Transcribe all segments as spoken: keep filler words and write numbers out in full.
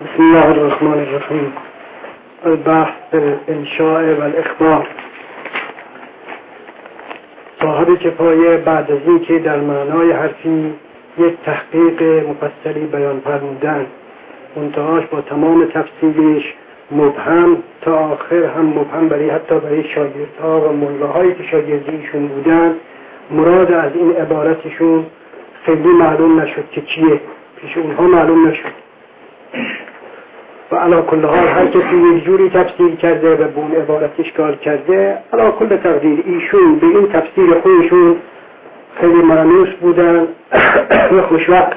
بسم الله الرحمن الرحیم. البحث بالانشاء والاخبار. صاحب کفایه بعد از این که در معنای حرفی یک تحقیق مفصلی بیان فرمودند، منتهاش با تمام تفصیلش مبهم تا آخر هم مبهم برای حتی برای شاگردها و ملاهایی که شاگردیشون بودن، مراد از این عبارتشون خیلی معلوم نشد که چیه، پیش اونها معلوم نشد و علا کل حال هر کسی یک جوری تفسیر کرده و به اون عبارت اشکال کرده. علا کل تقدیر ایشون به این تفسیر خودشون خیلی مانوس بودن و خوشوقت.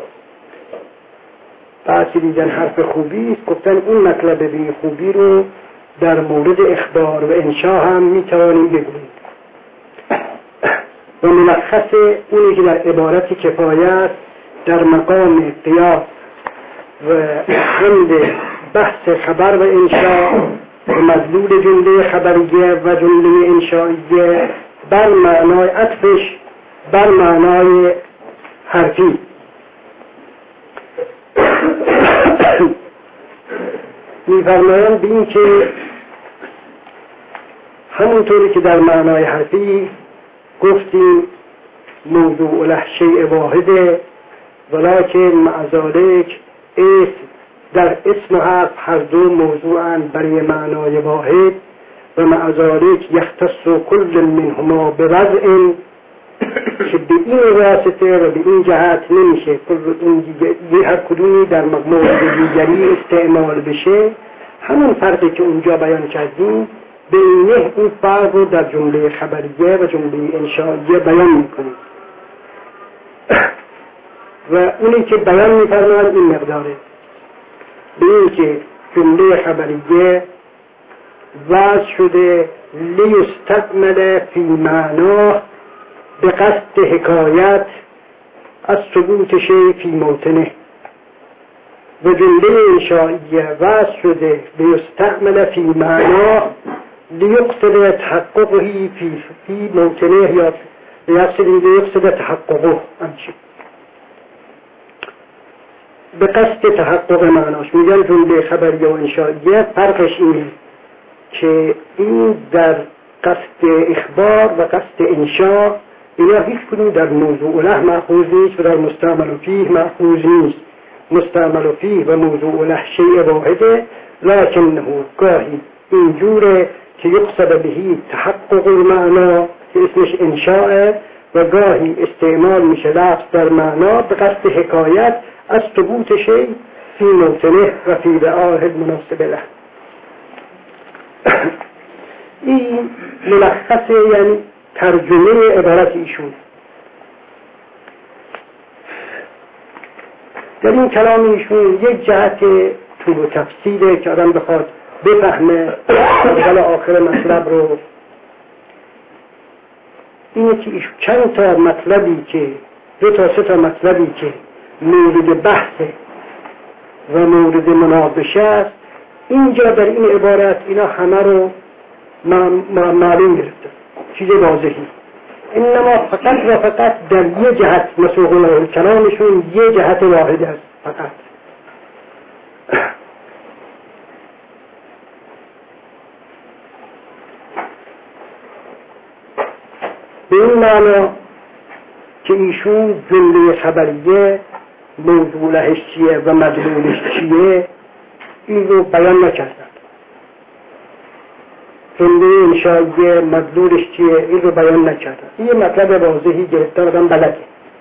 بعد که دیدن حرف خوبی است گفتن این مطلب به این خوبی رو در مورد اخبار و انشا هم میتوانیم بگوییم. و ملخص اونی که در عبارت کفایه است در مقام قیاس و حمد بحث خبر و انشاء و مدلول جمله خبریه و جمله انشائیه بر معنای عطفش بر معنای حرفی. می‌فرمایند به این که همونطوری که در معنای حرفی گفتیم موضوع له شیء واحده، ولکن مع ذلک اسم در اسم و حرف هر دو موضوعاً برای معنای واحد و مع ذلک یختص کل منهما بوضع که به این واسطه و به این جهت نمیشه کل این هر کدومی در مورد دیگری استعمال بشه. همون فرقی که اونجا بیان کردیم به این این فرق رو در جمله خبریه و جمله انشائیه بیان میکنیم و اونی که بیان میفرماند این مقداره، به این که جمله خبریه وضع شده لیستکمل فی معناه به قصد حکایت از ثبوت شیء فی موطنه، و جمله انشائیه وضع شده لیستکمل فی معناه لیقصد تحققه فی فی موطنه یا لیقصد تحققه همچی به قصد تحقق معناش. میگن جمله خبریه و انشائیه فرقش اینه که این در قصد اخبار و قصد انشاء اینا هیچ کدوم در موضوع له مأخوذ نیست و در مستعمل فیه مأخوذ نیست. مستعمل فیه و موضوع له شیء واحده، لکنه گاهی اینجوره که یقصد بهی تحقق المعنا که اسمش انشاء، و گاهی استعمال میشه لفظ در معنا به قصد حکایت از ثبوت شیء فی موطنه و فی رعاه المناسب له. این ملخص یعنی ترجمه عبارت ایشون. در این کلام ایشون یک جهت طول و تفصیله که آدم بخواد بفهمه اول آخر مطلب رو، اینه که ایشون چند تا مطلبی که دو تا سه تا مطلبی که مورد بحث و مورد مناقشه است اینجا در این عبارت اینا همه رو معلوم گرفته، چیز واضحی. انما فقط و فقط در یه جهت مسوق الله کلامشون یه جهت واحد است فقط. به این معنا که ایشون جمله خبریه موضوع لهش چیه و مدلولش چیه این رو بیان نکردن. جمله انشائیه مدلولش چیه این رو بیان نکردن. این مطلب واضحی گرفتن آدم بلده.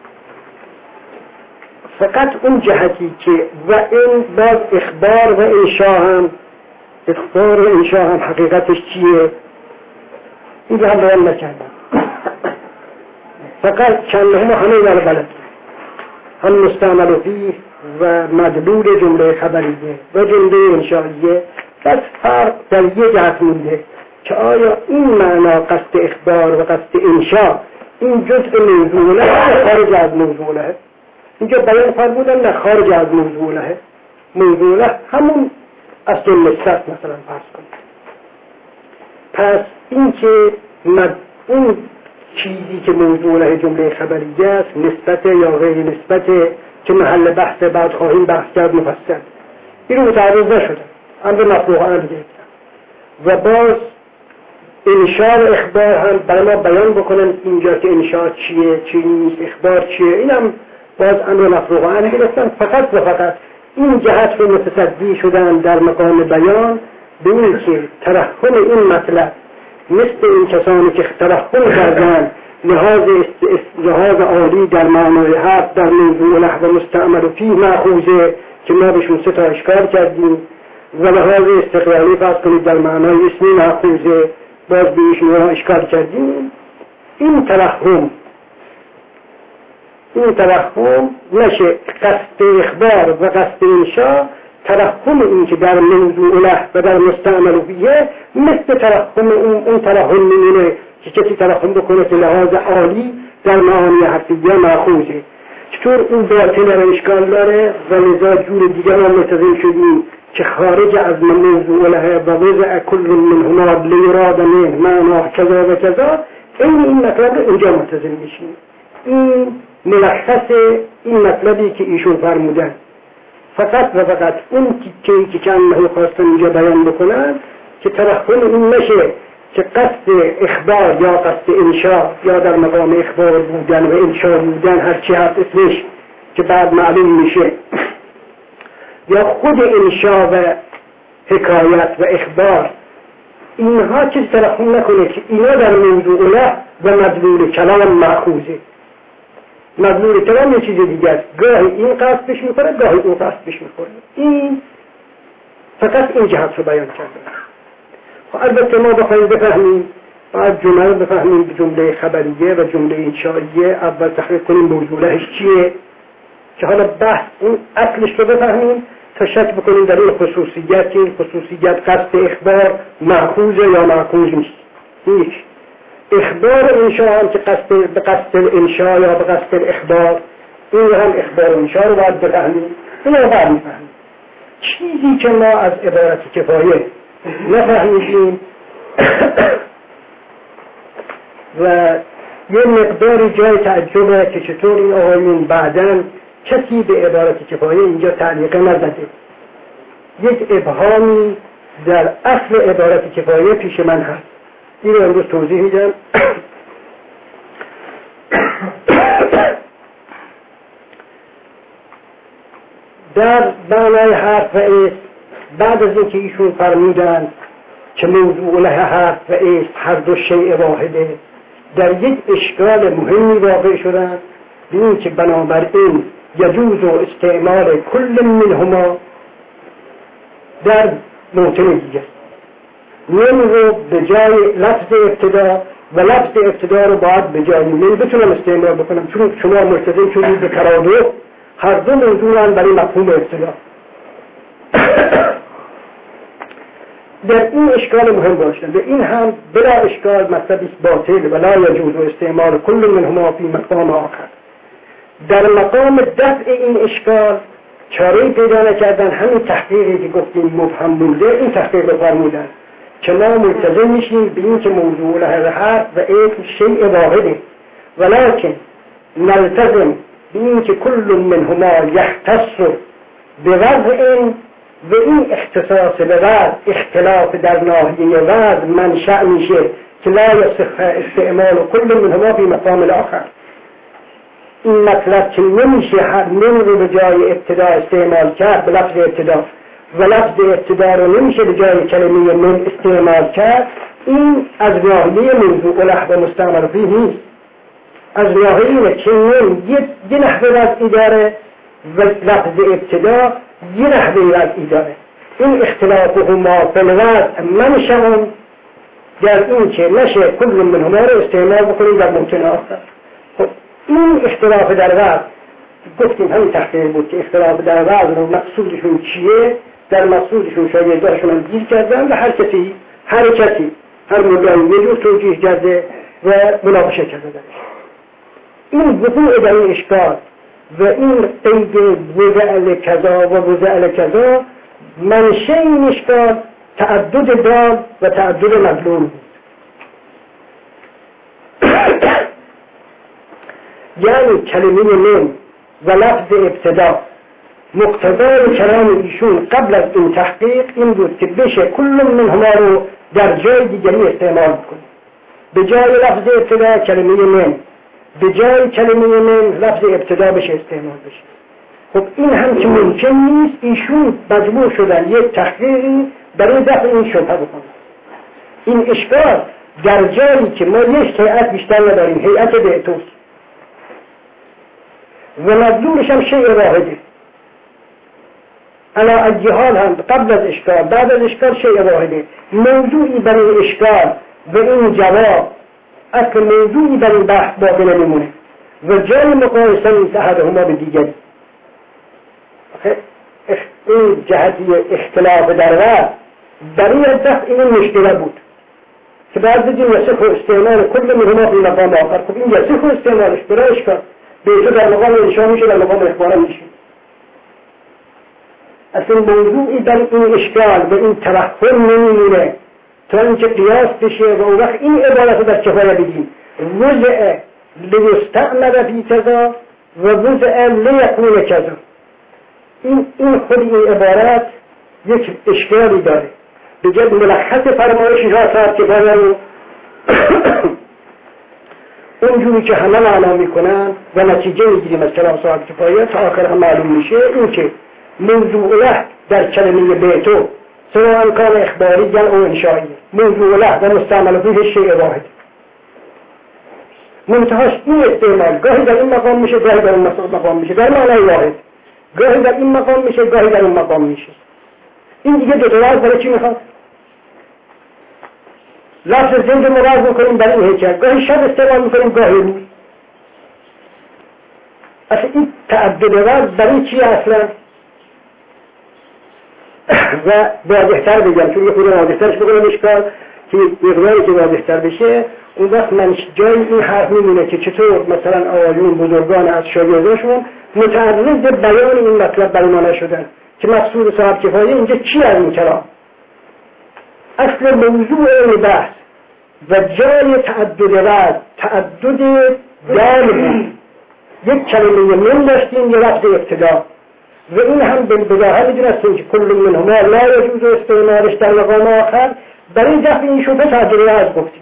فقط اون جهتی که و این باز اخبار و انشا هم اخبار و انشا هم حقیقتش چیه این رو هم بیان نکردن. فقط چند هم همه در بلد، هم مستعمل فیه و مدلول جمله خبریه و جمله انشائیه. بس فرق در یه جهت مونده که آیا این معنا قصد اخبار و قصد انشاء این جزء موضوع له خارج از موضوع له. اینجا بیان فرمودن نه خارج از موضوع له. موضوع له همون اصل نسبت مثلا فرض کنید. پس این که اون چیزی که موضوع له جمله خبریه است نسبت یا غیر نسبت که محل بحث بعد خواهیم بحث کرد مفصل. این رو متعرض نشدن، امر مفروغ هم گرفتن و باز انشاء و اخبار هم برای ما بیان بکنن اینجا که انشاء چیه چی نیست، اخبار چیه، این هم باز امر مفروغ هم گرفتن. فقط و فقط این جهت رو متصدی شدن در مقام بیان به این که ترحم این مطلب مثل این کسانی که ترحم کردن لحاظ لحاظ عالی در معنای حق در موضوع لحظه مستعمل و فی مأخوذه که ما بهشون سه تا اشکال کردیم و لحاظ استقلالی فرض کنید در معنای اسمی مأخوذه باز بهشون اشکال کردیم. این ترحم این ترحم نشه قصد اخبار و قصد انشاء، ترحم این که در موضوع له و در مستعمل فیه مثل ترحم اون اون ترحم میمونه که کسی ترحم بکنه که لحاظ عالی در معانی حرفیه مأخوذه. چطور اون باطن را اشکال داره و لذا جور دیگر ما ملتزم شدیم که خارج از موضوع له و وضع کل منهما لیراد منه معنا کذا و کذا، این این مطلب اینجا ملتزم میشیم. این ملخص این مطلبی که ایشون فرمودن. فقط و فقط اون تیکه‌ای که چند خواستن اینجا بیان بکنن که ترحم این نشه که قصد اخبار یا قصد انشاء یا در مقام اخبار بودن و انشاء بودن هر چی هست اسمش که بعد معلوم میشه، یا خود انشاء و حکایت و اخبار اینها چیز ترحم نکنه که اینا در موضوع له و مدلول کلام مأخوذه. مدلول کلام یه چیز دیگه است، گاهی این قصدش میکنه گاهی اون قصدش میکنه. این فقط این جهت رو بیان کرده. البته ما بخواهیم بفهمیم باید جمله بفهمیم، جمله خبریه و جمله انشائیه اول تحقیق کنیم موضوع لهش چیه که حالا بحث اون اصلش رو بفهمیم تا شک بکنیم در این خصوصیت که این خصوصیت قصد اخبار مأخوذه یا مأخوذ نیست. این اخبار انشاء هم که قصد به قصد انشاء یا به قصد اخبار، این هم اخبار انشاء رو باید بفهمیم. این رو باید بفهمیم. چیزی که ما از عبارت کفایه نفهمیدیم و یه مقداری جای تعجبه که چطور این آقایون بعداً کسی به عبارت کفایه اینجا تعلیقه نزده. یک ابهامی در اصل عبارت کفایه پیش من هست، این رو امروز توضیح میدم. در معنای حرف و اسم بعد از اینکه ایشون فرمودن که موضوع له حرف و اسم هر دو شیء واحده، در یک اشکال مهمی واقع شدن به این که بنابراین یجوز و استعمال کل منهما در موطن دیگر، من رو به جای لفظ ابتدا و لفظ ابتدا رو باید به جای من بتونم استعمال بکنم، چون شما ملتزم شدید به ترادف هر دو موضوع هم برای مفهوم ابتدا. در این اشکال مهم باشند، به این هم بلا اشکال مطلبی باطل و لا یجوز استعمال کل منهما فی مقام آخر. در مقام دفع این اشکال چاره پیدا نکردن، همین تحقیقی که گفتیم مبهم مونده این تحقیق رو فرمودن که ما ملتزم میشیم به این که موضوع له حرف و اسم شیء واحده، ولکن نلتزم به این که کل منهما یختص بوضع و این اختصاص به وضع اختلاف در ناحیه وضع منشأ میشه که لا یصح استعمال کل منهما فی مقام الاخر. این مطلب که نمیشه هر من رو به جای ابتدا استعمال کرد به لفظ ابتدا و لفظ ابتدا رو نمیشه به جای کلمه من استعمال کرد، این از ناحیه موضوع له و مستعمل فیه نیست. از ناحیه اینه که من یه نحوه وضعی داره و لفظ ابتدا یه نحوه وضعی داره. این اختلافهما فی الوضع منشأ در این که نشه کل منهما رو استعمال بکنیم در ممکن آخر. خب این اختلاف در وضع گفتیم همین تحقیق بود که اختلاف در وضع رو مقصودشون چیه، در مقصودشون شاگرداشون هم گیر کردن و هر کسی هر کسی هر مدعی یه جور توجیه کرده و مناقشه کرده درش. این وقوع در این اشکال و این قید وضع کذا و وضع کذا منشأ این اشکال تعدد دال و تعدد مدلول بود. یعنی کلمه من و لفظ ابتدا مقتضای کلام ایشون قبل از این تحقیق این بود که بشه کل منهما رو در جای دیگری استعمال کنیم. به جای لفظ ابتدا کلمه من، به جای کلمه من لفظ ابتدا بشه استعمال بشه. خب این هم که ممکن نیست، ایشون مجبور شدن یک تحقیقی برای دفع این شبهه بکنن. این اشکال در جایی که ما یک هیئت بیشتر نداریم، هیئت بیعتوست و مدلولش هم شیء واحده، علا ای حال هم قبل از اشکال بعد از اشکال شیء واحده، موضوعی برای اشکال و این جواب اصل موضوعی برای بحث باقی نمیمونه و جای مقایسه نیست احدهما به دیگری. این جهتی اختلاف در وقت برای دفع این مشکله بود که بعد بگیم یصح استعمال کل منهما فی مقام آخر. خب این یصح استعمالش برای اشکال بیعتو در مقام انشاء میشه، در مقام اخبار میشه. اصلا موضوعی در این اشکال و این توهم نمیمونه تا اینکه قیاس بشه و اون وقت این عبارت رو در کفایه بگیم وضع لیستعمل فی کذا و وضع لیکون کذا. این این خود این عبارت یک اشکالی داره. بجد ملخص فرمایش ها صاحب کفایه رو اونجوری که همه معنا میکنن و نتیجه میگیریم از کلام صاحب کفایه تا آخر هم معلوم میشه این که موضوع له در کلمه بیتو سواء کان اخباری یا او انشایی، موضوع له و مستعمل فیه شیء واحد. منتهاش این استعمال گاهی در این مقام میشه، گاهی در اون مقام میشه، در معنای واحد، گاهی در این مقام میشه، گاهی در اون مقام میشه. این دیگه دو تا لفظ برای چی میخواد؟ لفظ زنده مراد میکنیم برای این هیکل، گاهی شب استعمال میکنیم گاهی روز. اصلا این تعدد لفظ برای چی اصلا؟ و واضح‌تر بگم چون یه خود واضح‌ترش بگم اشکال که مقداری که واضح‌تر بشه اون وقت من جای این حرف میمونه که چطور مثلا آقایون بزرگان از شاگرداشون متعرض بیان این مطلب برای ما نشدن که مقصود صاحب کفایه اینجا چی از این کلام. اصل موضوع این بحث و جای تعدد لفظ تعدد دال بود. یک کلمه من داشتیم یه لفظ ابتدا و این هم بالبداهه میدونستیم که کل منهما لا یجوز استعمالش در مقام آخر. برای دفع این شبهه تعدد لفظ گفتیم.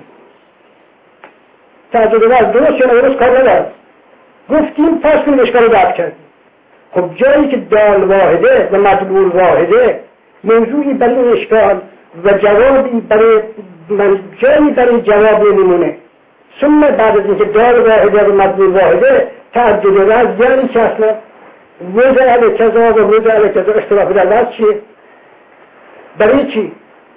تعدد لفظ درست یا درست کار ندارد گفتیم پس کنیم اشکال رو دفع کردیم. خب جایی که دال واحده و مدلول واحده موضوعی برای این اشکال و جوابی برای جایی برای جواب نمیمونه. ثم بعد از اینکه دال واحده و مدلول واحده تعدد لفظ یعنی که اصلا وضع کذا و وضع کذا اختلاف در لفظ چیه؟ برای چی؟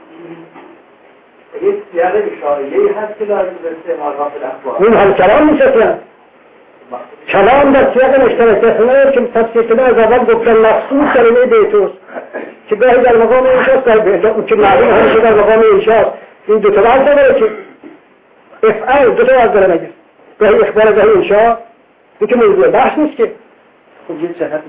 یک سیاق اشاره‌ای هست که لازم استعمال ها به اخبار. اون هم کلام نیست اصلا. کلام در سیاق مشترک است که تفسیر شده از اول گفتن مخصوص کلمه بیتوست که گاهی در مقام انشاست گاهی اون که معلوم همیشه در مقام انشاست. این دو تا لفظ داره که افعال دو تا لفظ داره مگه گاهی اخبار گاهی انشا. این که موضوع بحث نیست که خب یه جهت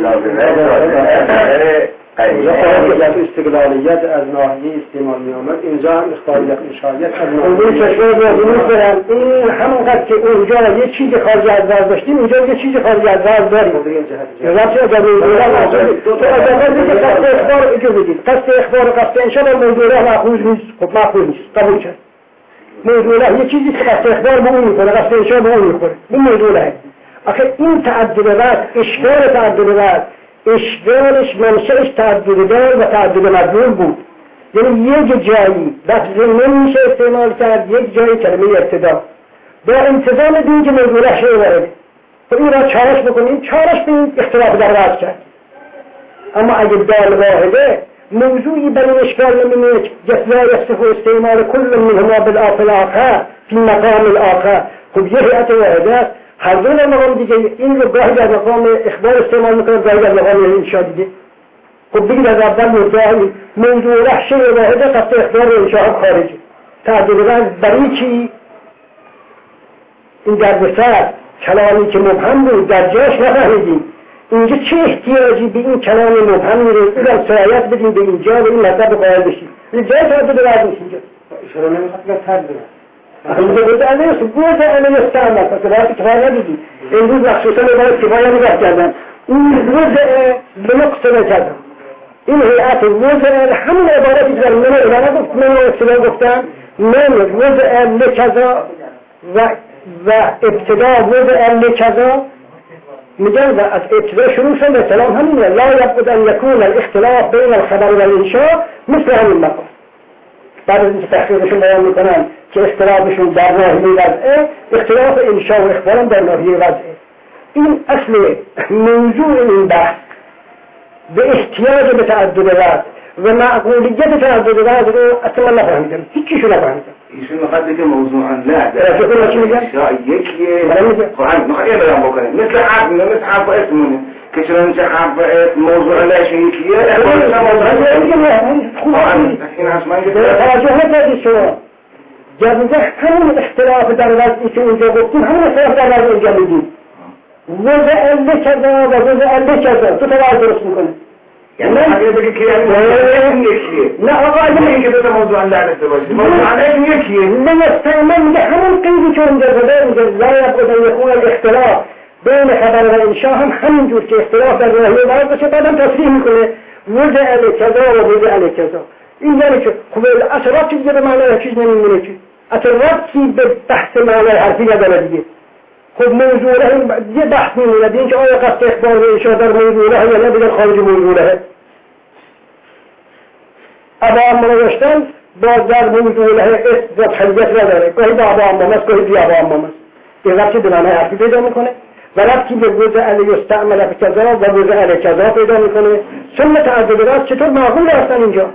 جامعه استقلالیت از ناحیه استعمال می آمد اینجا هم اخباریت انشایت از ناحیه چشمه بازمون برن. این همونقدر که اونجا یه چیز خارج از وضع داشتیم اینجا یه چیز خارج از وضع داریم. رفت اجازه میگیرم تو اجازه میگی قصد اخبار اجازه بگید قصد اخبار و قصد انشا در موضوع محفوظ نیست. خب محفوظ نیست قبول کرد. موضوع یه چیزی که قصد اخبار به اون میکنه قصد انشا به اون میکنه. این موضوع نه. آخه این تعدد لفظ اشکال تعدد لفظ اشکالش منشأش تعدد دال و تعدد مدلول بود. یعنی یک جایی لفظ نمیشه استعمال کرد یک جایی کلمه ابتدا با انتظام دین که موضوع شیء وارده. خب این را چارش بکنیم چارش به این اختلاف در وضع کرد. اما اگه دال واحده موضوعی برای اشکال نمیمونه که لا یصح استعمال کل منهما بالآخر آخر فی مقام الاخر. خب یه هیئت واحده است هر دو در مقام دیگه. این رو گاهی در مقام اخبار استعمال میکنه گاهی در مقام انشا دیگه. خب بگید از اول مدعی موضوع له شیء واحده قصد اخبار و انشا هم خارجه. تعدد لفظ برای چی؟ این در وسط کلامی که مبهم بود در جاش نفهمیدیم. اینجا چه احتیاجی به این کلام مبهم میره اونم سرایت بدیم به اینجا و این مطلب قائل بشیم. اینجا تعدد لفظ نیست. اینجا اشاره نمیخواد که تعدد اینجا بود علیه بود علیه استعمال پس باید کفایه ندیدی. امروز مخصوصا باید کفایه نگاه کردن این وضع به نقطه کذا، این هیئت وضع همون عبارتی که در من اداره گفت، من اصطلاح گفتم من وضع لکذا و و ابتدا وضع لکذا، میگن و از ابتدا شروع شد به سلام همینه، لا یبقد ان یکون الاختلاف بین الخبر و الانشاء مثل همین مقام. بعد از اینکه تحقیقشون بیان میکنن که اختلافشون در ناحیه وضعه، اختلاف انشاء و اخبارم در ناحیه وضعه. این اصل موضوع این بحث به احتیاج به تعدد وضع و معقولیت تعدد وضع رو اصلا نفهمیدم، هیچیشو نفهمیدم. ایشون میخواد بگه موضوعا نه در چی میگن؟ یکیه خواهد میخواد یه بیان بکنه مثل حرف میگه، مثل حرف اسمونه که چون چه حرف اسم موضوع نشه یکیه این اصلا که توجه نکردید شما جدیده همون اختلاف در وضعی که اونجا گفتیم همون اختلاف در وضع اینجا میگیم وضع لکذا و وضع لکذا تو توجه درست میکنه یعنی اگه بگی که یعنی یکیه نه آقا اگه میگه که دوتا موضوع در دسته باشه موضوع اسم یکیه نستعمل میگه همون قیدی که اونجا بوده اونجا لا یبقد ان یکون الاختلاف بین خبر و انشاء هم همینجور که اختلاف در ناحیه وضع باشه بعدم تصریح میکنه وضع لکذا و وضع لکذا. این یعنی که خب اصلا ربطی دیگه به معنی چیز نمیمونه که اصلا ربطی به بحث معنی حرفی نداره دیگه. خب موضوعه یه بحث میمونه دیگه که آیا قصد اخبار و انشاء در موضوعه یا نه دیگر خارج موضوعه. ابا اما نوشتن با در موضوعه اسم و حلیت نداره، گاهی با ابا اما است گاهی بی ابا اما است. این ربطی به معنی حرفی پیدا میکنه و ربطی به وضع یستعمل بکذا و وضع لکذا پیدا میکنه. سنت تعدد وضع چطور معقول هستن اینجا؟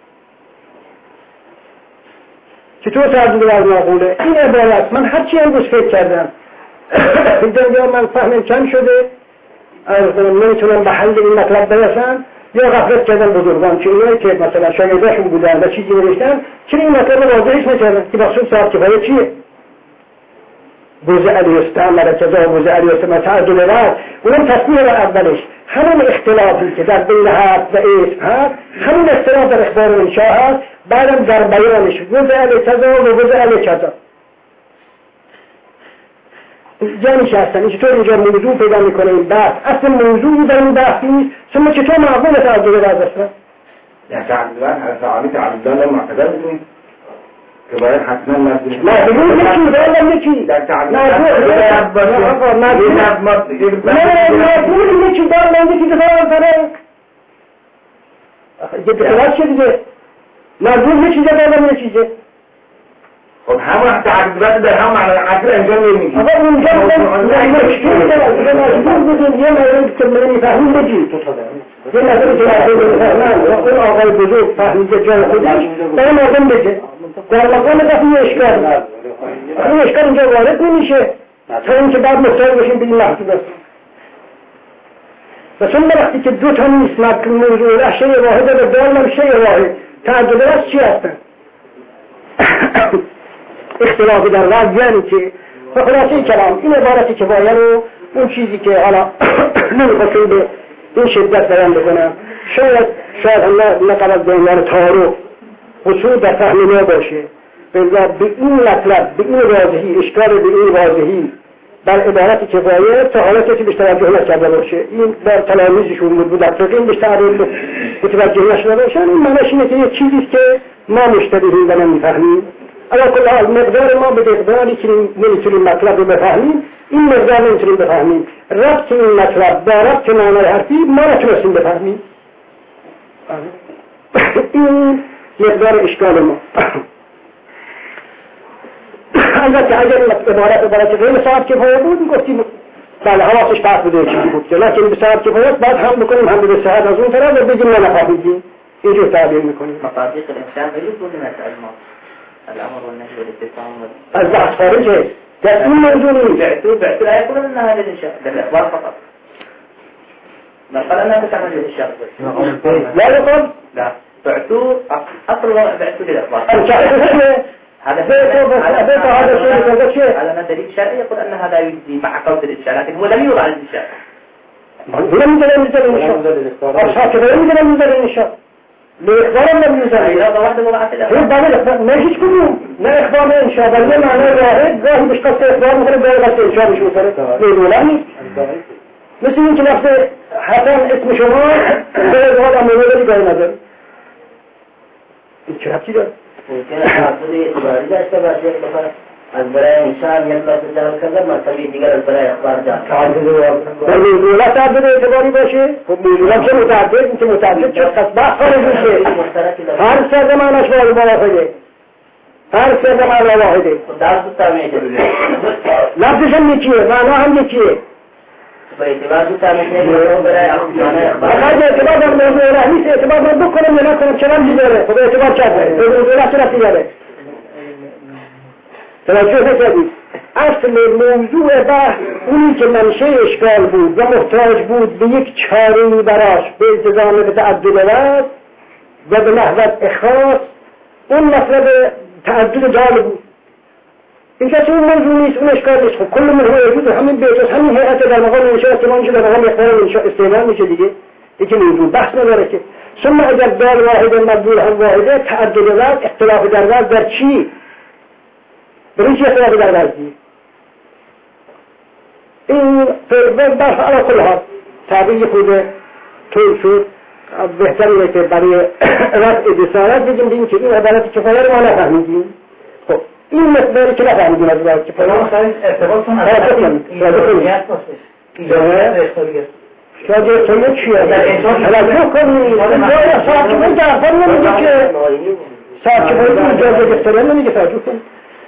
چطور تعدد وضع معقوله؟ این عبارت من هرچی امروز فکر کردم اینجا من فهمم کم شده، از نمیتونم به حل این مطلب برسم یا غفلت کردن بزرگان که اینایی که مثلا شاگرداشون بودن و چیزی نوشتن چرا این مطلب رو واضحش نکردن که مقصود صاحب کفایه چیه؟ وضع یستعمل کذا و وضع یستعمل تعدد وضع اونم تصمیه و اولش همون اختلافی که در بین حرف و اسم هست همون اختلاف در اخبار و انشاء هست، بعدم در بیانش وضع کذا و وضع کذا یعنی چه هستن؟ این چطور اینجا موضوع پیدا میکنه این بحث؟ اصلا موضوعی در این بحث نیست، ثم چطور معقول تعدد وضع اصلا؟ يعني تعدد وضع تعالي تعدد وضع معتدل بدونی که باید حتما مزدونی معقول یکی باید یکی در تعدد معقول یکی باید یکی دفاع کنه یه دفاع چه دیگه؟ معقول یکی باید یکی چیزه خب همه تعدد وضع در هم معنی عدل انجام نمیگی آقا اونجا مشکل داره اگه مجبور بودیم یه مورد که من میفهمیم بگی یه نظر که آقای بفهمن اون آقای بزرگ فهمیده جای خودش در مردم بگه در مقام دفعی اشکال این اشکال اینجا وارد نمیشه تا اینکه بعد مختار باشیم به این محدود است و چون وقتی که دو تا نیست مدکن موضوع شیء واحده و دارم شیء واحد تعدد است چی هستن؟ اختلافی در وضع یعنی که خلاصه کلام این عبارتی که باید رو اون چیزی که حالا نمیخواستم به این شدت بیان بکنم شاید شاید هم نقبل به عنوان تعارف حصول در فهم ما باشه به این مطلب به این واضحی اشکال به این واضحی بر عبارتی که باید تا حالا کسی بهش توجه نکرده باشه این در تلاميذشون بود در فقین بهش متوجه نشده باشن این معنیش اینه که یه چیزیست که ما مشتبهیم و نمیفهمیم اما کل حال مقدار ما به مقداری که نمیتونیم مطلب رو بفهمیم این مقدار نمیتونیم بفهمیم ربط این مطلب با ربط معنای حرفی ما نتونستیم بفهمیم این مقدار اشکال ما البته اگر عبارت عبارت غیر صاحب کفایه بود گفتیم بله حواسش پس بوده چیزی بود لیکن به صاحب کفایه بعد هم بکنیم هم به صحت از اون طرف و بگیم ما نفهمیدیم اینجور تعبیر میکنیم مطابق الانسان غیر بود مسائل ما الامر والنهي والاستفهام از بحث خارجه در این موضوع نیست بعتوا بعتوا لا يقول ان هذا الانشاء بالاخبار فقط ما قال انها تعمل الانشاء لا يقول لا بعتوا اصل الوضع بعتوا للاخبار هذا هذا هذا شيء هذا دليل شرعي يقول ان هذا يجزي مع قول الانشاء لكن هو لم يوضع الانشاء لم يوضع الانشاء اصحاب لم يوضع الانشاء لإخبار لم يوضع هذا واحد وضعت هو بعمل ما يجيش كلهم لا إخبار لا إنشاء بل ما معناه واحد ظاهر مش قصة إخبار مثلا ظاهر قصة إنشاء مش مثلا ليه ولا مثل این که لفظ حسن اسم شما به ازهاد امروزی گاهی نداره. این چه ربطی داره؟ ممکنه تعدد اعتباری داشته باشه که از برای انسان یک لفظ جمع کرده مرتبه دیگر از برای اخبار جمع در موضوعات تعدد اعتباری باشه. خب موضوعات که متعدد این که متعدد چه قصبه خارج میشه. هر سه زمانش واحده هر سه زمان واحده درست تعمیه جدیده لفظش هم یکیه معنا هم یکیه با اعتبار دو تعمیه برای اخبار اگر اعتبار در موضوع را نیست اعتبار من بکنم یا نکنم چه رمزی داره. خب اعتبار کرده به موضوع را چه رفتی داره توجه نکردید. اصل موضوع بحث اونی که منشه اشکال بود و محتاج بود به یک چاره‌ای براش به التزام به تعدد لفظ و به نحوت اخاص اون مطلب تعدد دال بود. این کسی اون موضوع نیست اون اشکال نیست. خب کل من هو یجوز همین بیجاز همین هیئت در مقام انشاء استعمال میشه در مقام اخبار انشاء استعمال میشه دیگه دیگه موضوع بحث نداره که. ثم اگر دال واحده مدلول هم واحده تعدد لفظ اختلاف در لفظ در چی؟ برای چی اختلاف در لفظی؟ این فرق بحث علی کل حال تعبیر خود طول شد. بهتره که برای رفع بسارت بگیم بگیم که این عبارت کفایه رو ما نفهمیدیم. خب این مقداری که نفهمیدیم از عبارت کفایه ما خواهید ارتباطتون از ایجابیت باشه ایجابیت اختلاریت شاید اختلاریت چیه؟ توجه کنید ساکبایی درفر نمیگه که ساکبایی ایجابیت اختلاریت نمیگه. توجه کنید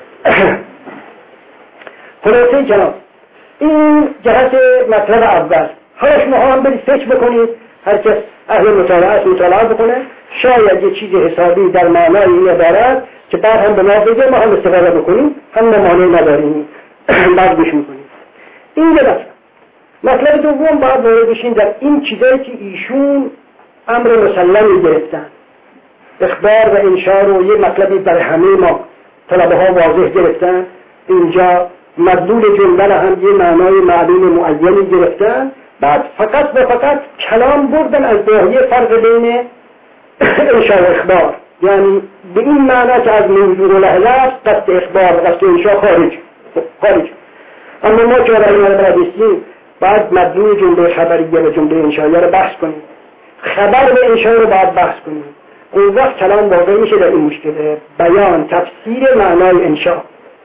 خلاصه جناب این جهت مطلب اول. حالا شما هم برید فکر بکنید هر کس اهل مطالعه مطالعه بکنه شاید یه چیز حسابی در معنای این عبارت که بعد هم به ما بگه ما هم استفاده بکنیم هم معنی نداریم بعد گوش میکنیم. این یه مطلب. مطلب دوم باید وارد بشیم در این چیزایی که ایشون امر مسلمی گرفتن. اخبار و انشاء رو یه مطلبی برای همه ما طلبه ها واضح گرفتن. اینجا مدلول جمله هم یه معنای معلوم معینی گرفتن. بعد فقط و فقط کلام بردن از ناحیه فرق بین انشاء و اخبار، یعنی به این معنی که از موضوع و لحظه قصد اخبار و قصد انشاء خارج خارج اما ما که برای ما بردستیم بعد مدلول جمله خبریه و جمله انشائیه رو بحث کنیم. خبر و انشاء رو باید بحث کنیم. اون وقت کلام واقع میشه در این مشکله بیان تفسیر معنای انشاء.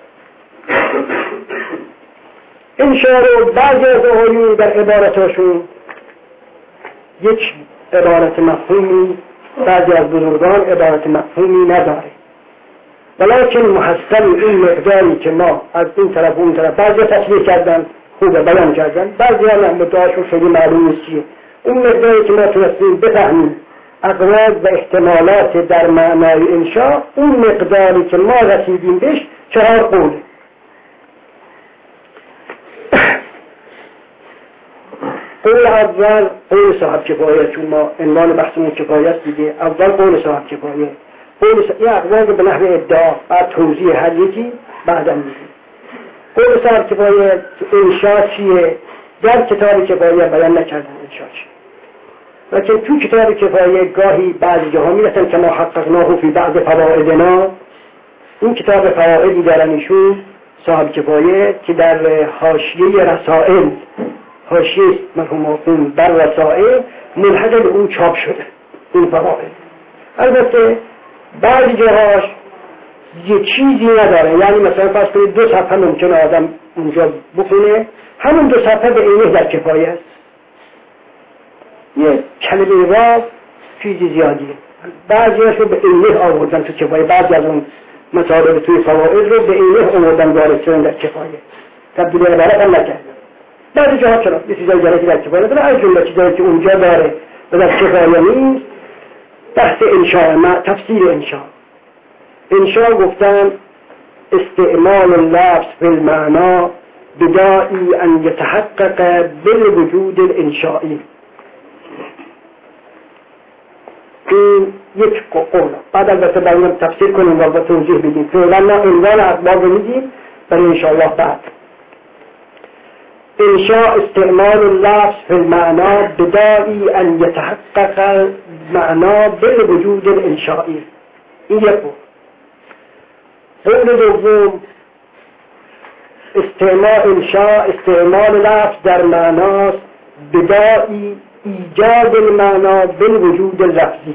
انشاء رو بعضی از آیون در عبارتاشون یک عبارت مفهومی بعضی از بزرگان عبارت مفهومی نداره، ولیکن محصل این مقداری که ما از این طرف و اون طرف بعضی تصویر کردن خوبه بیان کردن، بعضی هم مدعاشون خیلی معلوم نیست چیه. اون مقداری که ما تونستیم بفهمیم اغراض و احتمالات در معنای انشاء، اون مقداری که ما رسیدیم بهش چهار قوله. قول اول قول صاحب کفایه، چون ما عنوان بحثمون کفایه است دیگه. اول قول صاحب کفایه، قول صاحب یه اقوال به نحو ادعا بعد توضیح هر یکی بعدم میگیم. قول صاحب کفایه انشاء چیه؟ در کتاب کفایه بیان نکردن انشاء چیه، لیکن تو کتاب کفایه گاهی بعضی جاها میرسن که ما حققناه فی بعض فوائدنا. این کتاب فوائدی دارن ایشون صاحب کفایه که در حاشیه رسائل، حاشیه مرحوم آقون بر رسائل ملحق به اون چاپ شده این فوائد. البته بعضی جاهاش یه چیزی نداره، یعنی مثلا فرض کنید دو صفحه ممکنه آدم اونجا بخونه، همون دو صفحه به اینه در کفایه است. یه کلمه واو چیزی زیادیه، بعضی هاشو به اینه آوردن تو کفایه، بعضی از اون مطالب توی فوائد رو به اینه آوردن وارد شدن در کفایه، تبدیل عبارت هم نکردن. بعضی جاها چرا یه چیزای جالبی در کفایه داره، از جمله چیزایی که اونجا داره و در کفایه نیست بحث انشاء، تفسیر انشاء. انشاء گفتن استعمال اللفظ فی المعنا بداعی ان یتحقق بالوجود الانشائی. این یک قول. بعد البته باید تفسیر کنیم و توضیح بدیم. فعلا ما عنوان اخبار رو میگیم برای انشاءالله بعد. انشاء استعمال اللفظ فی المعنا بداعی ان یتحقق معنا بالوجود الانشائی. این یک قول. قول دوم استعمال انشاء استعمال لفظ در معناست بداعی ایجاد المعنا بالوجود لفظی،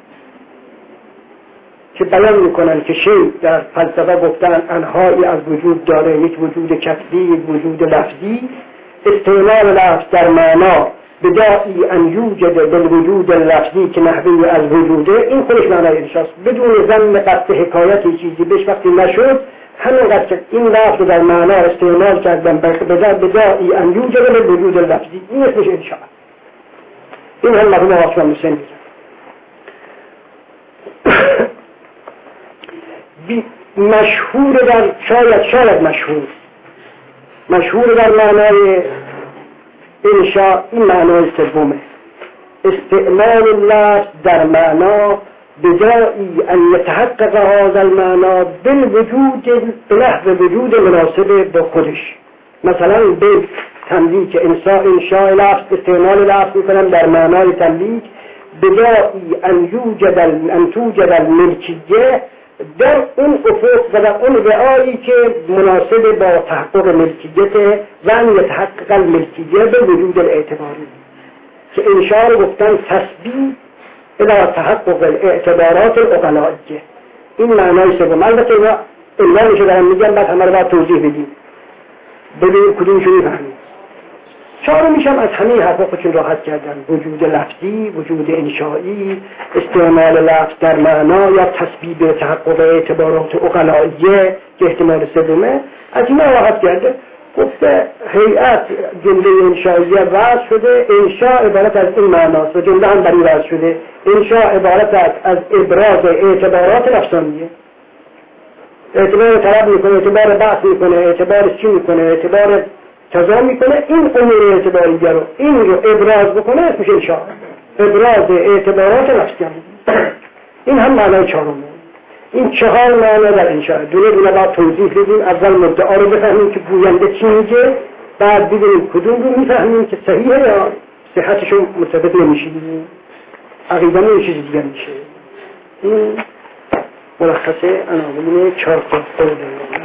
که بیان میکنن که شیء در فلسفه گفتن انهایی از وجود داره، یک وجود کسبی، یک وجود لفظی. استعمال لفظ در معنا بداعی ان یوجد بالوجود لفظی که نحوی از وجوده، این خودش معنای انشاست بدون ضمن قصد حکایتی چیزی بهش وقتی نشد، همینقدر که این لفظ در معنا استعمال کردن بداعی ان یوجد بالوجود لفظی، این اسمش انشاء. این هم مرحوم آقا عثمان حسین مشهور در شاید شاید مشهور مشهور در معنای انشاء این معنای سومه، استعمال اللفظ در معنا بداعی ان یتحقق هذا المعنا بالوجود بنحو وجود مناسب با خودش. مثلا به تملیک انشاء انشاء لفظ استعمال لفظ میکنم در معنای تملیک بداعی ان یوجد ان توجد الملکیه در اون افق و در اون رعایی که مناسب با تحقق ملکیت و ان یتحقق الملکیه به وجود الاعتباری، که انشاء رو گفتن تسبیح الى تحقق الاعتبارات العقلائیه. این معنای سوم. البته اینا عنوانش دارم میگم، بعد همه رو باید توضیح بدیم ببینیم کدومشو میفهمیم. چهارم میشم از همه حرفا خودشون راحت کردن، وجود لفظی، وجود انشایی، استعمال لفظ در معنا یا تسبیح به تحقق اعتبارات عقلائیه که احتمال سومه، از اینا راحت کرده. گفته هیئت جمله انشائیه وضع شده، انشاء عبارت از این معناست و جمله هم بری وضع شده. انشاء عبارت از, از ابراز اعتبارات نفسانیه، اعتبار طلب میکنه، اعتبار بحث میکنه، اعتبار چی میکنه، اعتبار تضام میکنه. این امور اعتباریه رو این رو ابراز بکنه اسمش انشاء، ابراز اعتبارات نفسانیه. این هم معنای چهارمه. این چهار معنی در انشاء دونه دونه باید توضیح بدیم. اول مدعا رو بفهمیم که گوینده چی میگه، بعد ببینیم کدوم رو میفهمیم که صحیحه یا صحتشو مثبت نمیشه، عقیده یه چیز دیگه میشه. این ملخصه عناوین چهار تا قول